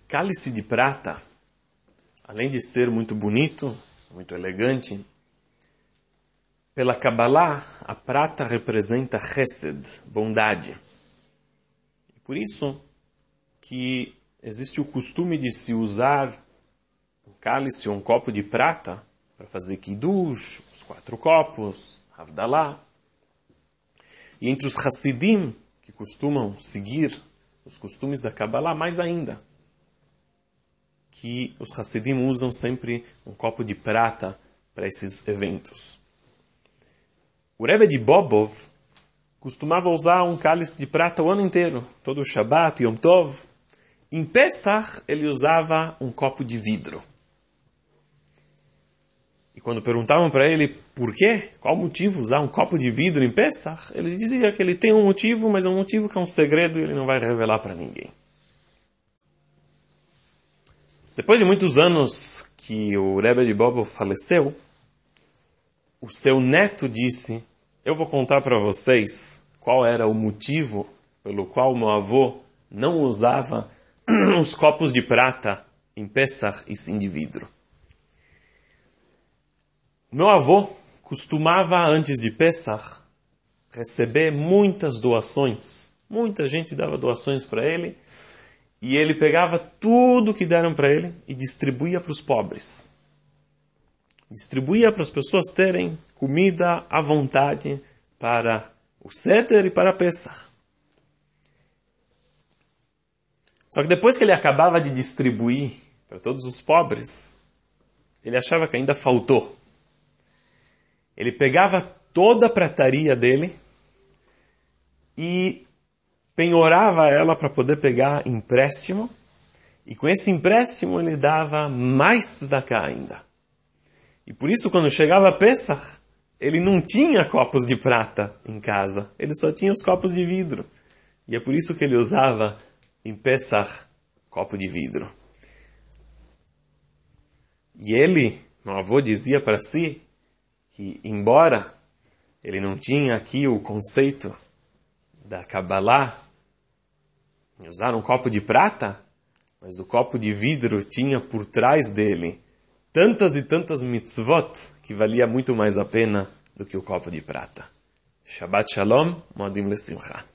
Cálice de prata, além de ser muito bonito, muito elegante, pela Kabbalah, a prata representa Chesed, bondade. E por isso que existe o costume de se usar um cálice ou um copo de prata para fazer Kiddush, os 4 copos, Havdalah. E entre os Hassidim, que costumam seguir os costumes da Kabbalah, mais ainda, que os Hassidim usam sempre um copo de prata para esses eventos. O Rebbe de Bobov costumava usar um cálice de prata o ano inteiro, todo o Shabbat, Yom Tov. Em Pesach, ele usava um copo de vidro. E quando perguntavam para ele por quê, qual o motivo usar um copo de vidro em Pesach, ele dizia que ele tem um motivo, mas é um motivo que é um segredo e ele não vai revelar para ninguém. Depois de muitos anos que o Rebbe de Bobov faleceu, o seu neto disse: eu vou contar para vocês qual era o motivo pelo qual meu avô não usava os copos de prata em Pesach e sim de vidro. Meu avô costumava, antes de Pesach, receber muitas doações. Muita gente dava doações para ele. E ele pegava tudo que deram para ele e distribuía para os pobres. Distribuía para as pessoas terem comida à vontade para o Seder e para Pesach. Só que depois que ele acabava de distribuir para todos os pobres, ele achava que ainda faltou. Ele pegava toda a prataria dele e penhorava ela para poder pegar empréstimo, e com esse empréstimo ele dava mais tzedakah ainda. E por isso, quando chegava a Pesach, ele não tinha copos de prata em casa, ele só tinha os copos de vidro. E é por isso que ele usava em Pesach copo de vidro. E ele, meu avô, dizia para si que, embora ele não tinha aqui o conceito da Kabbalah, usar um copo de prata, mas o copo de vidro tinha por trás dele tantas e tantas mitzvot que valia muito mais a pena do que o copo de prata. Shabbat Shalom, Moadim Lesimcha.